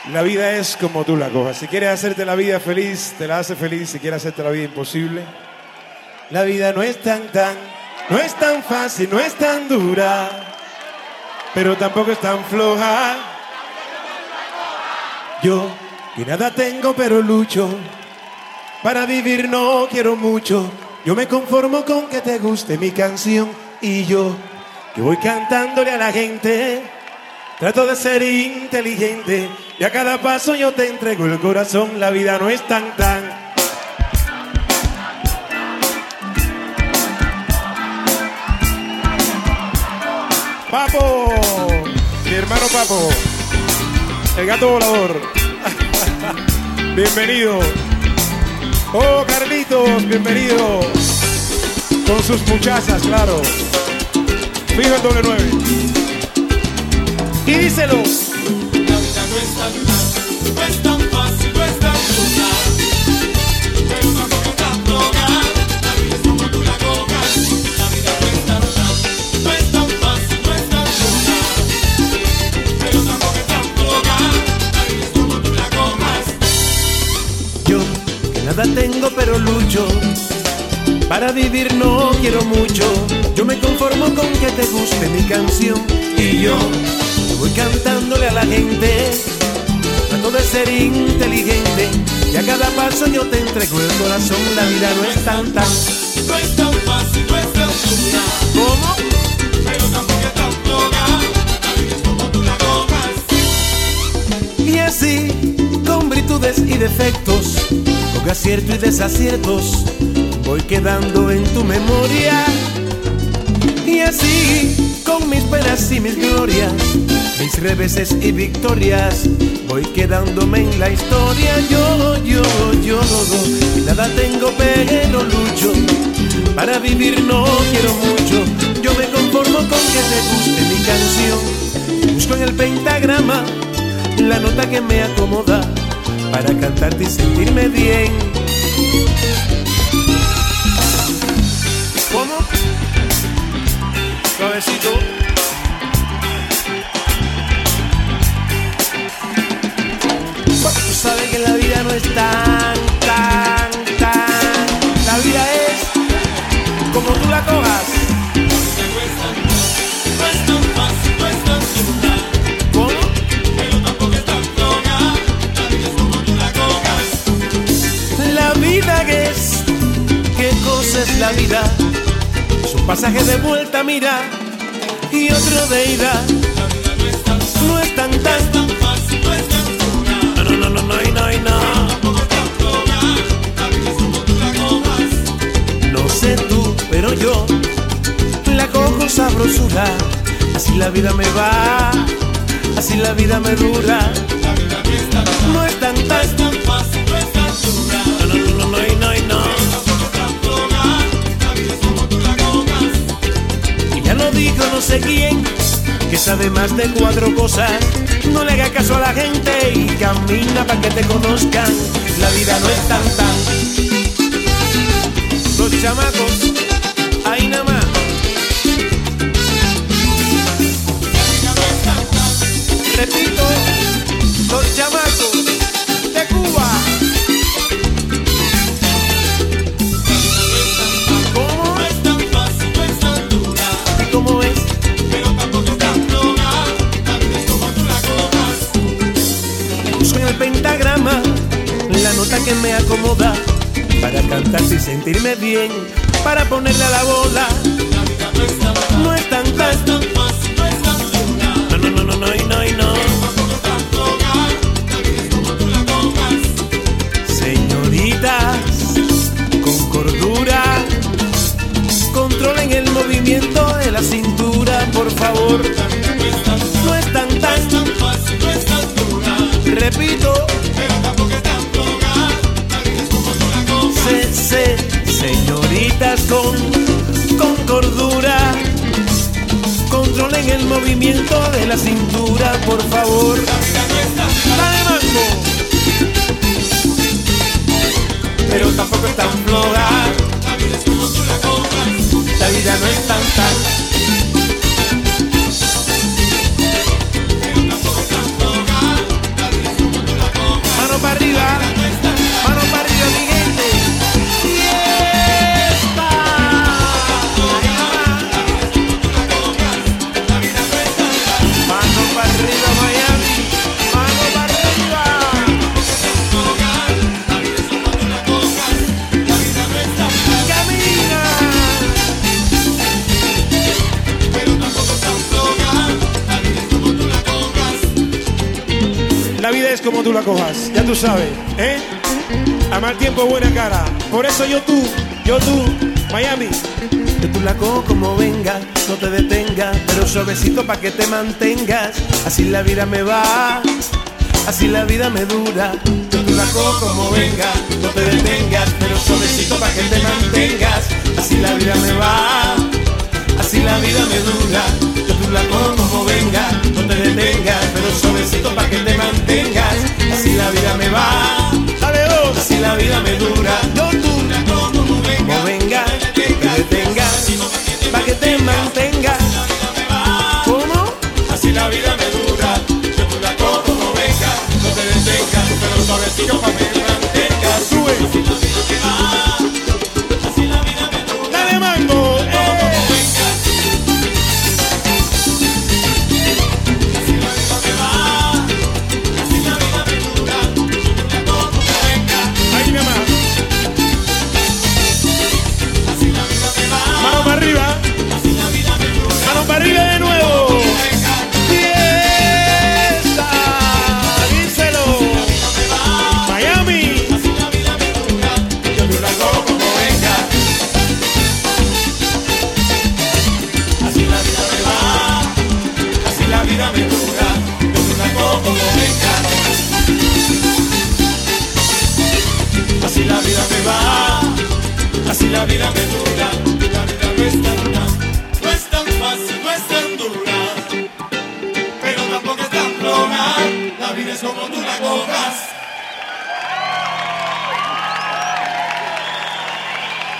La vida es como tú la cojas. Si quieres hacerte la vida feliz, te la hace feliz. Si quieres hacerte la vida imposible, la vida no es tan fácil, no es tan dura, pero tampoco es tan floja. Yo, que nada tengo pero lucho, para vivir no quiero mucho. Yo me conformo con que te guste mi canción y yo, que voy cantándole a la gente, trato de ser inteligente y a cada paso yo te entrego el corazón. La vida no es tan. Papo, mi hermano Papo, el gato volador. Bienvenido. Oh, Carlitos, bienvenido. Con sus muchachas, claro. Fijo el doble 9. Y díselo. La vida no es tan fácil, no es tan dura, pero tampoco es tan droga. La vida es como tú la cojas. La vida no es tan fácil, no es tan dura, pero tampoco es tan droga. La vida es como tú la cojas. Yo, que nada tengo pero lucho, para vivir no quiero mucho. Yo me conformo con que te guste mi canción y yo voy cantándole a la gente, trato de ser inteligente y a cada paso yo te entrego el corazón. La vida no es tan No es tan fácil, no es tan dura, ¿cómo? pero tampoco es tan droga. La vida es como tú la cojas. Y así, con virtudes y defectos, con aciertos y desaciertos, voy quedando en tu memoria. Y así, con mis penas y mis glorias, mis reveses y victorias, voy quedándome en la historia. Yo, nada tengo pero lucho, para vivir no quiero mucho. Yo me conformo con que te guste mi canción. Busco en el pentagrama la nota que me acomoda, para cantarte y sentirme bien. ¿Cómo? Suavecito. Tú sabes que la vida no es tan. La vida es como tú la cojas. No es tan fácil, no es tan dura, ¿Cómo? pero tampoco es tan droga. La vida es como tú la cojas. La vida es, ¿qué cosa es la vida? Es un pasaje de vuelta, mira, y otro de ida. La vida no es tan No es tan fácil, no es tan dura, no. tampoco es tan droga. La vida es como tú la cojas. No sé tú, pero yo la cojo sabrosura. Así la vida me va, así la vida me dura. La vida No es tan tan fácil, no es tan dura, no. tampoco es tan droga. La vida es como tú la cojas. Y ya lo dijo no sé quién, que sabe más de 4 cosas. No le haga caso a la gente y camina para que te conozcan. La vida no es tan. Los chamacos, ahí nada más. Repito, los chamacos de Cuba. ¿Cómo? No es tan fácil, no es tan dura, ¿Y cómo es? pero tampoco es tan droga. La vida es como tú la cojas. Uso en el pentagrama la nota que me acomoda, para cantarte y sentirme bien, para ponerle a la bola. La vida no es tan No es tan fácil, no es tan dura, no. tampoco es tan droga. La vida es como tú la cojas. Señoritas, con cordura, controlen el movimiento de la cintura, por favor. La vida No es tan fácil, no es tan dura, repito, pero tampoco es tan droga. La vida es como tú la cojas. señoritas con cordura, controlen el movimiento de la cintura, por favor. La vida no es tan Dale mango, pero tampoco es tan floja. La vida es como tú la cojas. la vida no es tan. Pero tampoco es tan droga. La vida es como La vida es como tú la cojas, ya tú sabes, ¿eh? A mal tiempo, buena cara. Por eso yo tú, Miami. Que tú la cojas como venga, no te detengas, pero suavecito pa' que te mantengas. Así la vida me va, así la vida me dura. Que tú la cojas como venga, no te detengas, pero suavecito pa' que te mantengas. Así la vida me va, así la vida me dura. Que tú la cojas como venga, no te detengas, pero suavecito pa' que te mantengas. Así la vida me va, Dale dos. así la vida me dura. Yo tú la cojas como venga, que te detengas, pa' que te mantengas. ¿Cómo? Así la vida me dura, yo tú la cojo como venga, no te detengas, pero suavecito pa' que te mantengas. Sube. Así la vida me va, así la vida me dura, Dale mango. como venga. Así la vida me va, así la vida me dura, yo tú la cojo como venga. Ahí mi mamá. Así la vida me va, Mano para arriba. así la vida me dura, Mano para arriba de nuevo. venga. Fiesta. Díselo. Miami. Así la vida me dura, yo tú la cojo como venga. Así la vida me va, así la vida me dura, yo tú la cojo como venga. Así la vida me va, así la vida me dura, la vida no es tan dura, no es tan fácil, no es tan dura, pero tampoco es tan floja, la vida es como tú la cojas.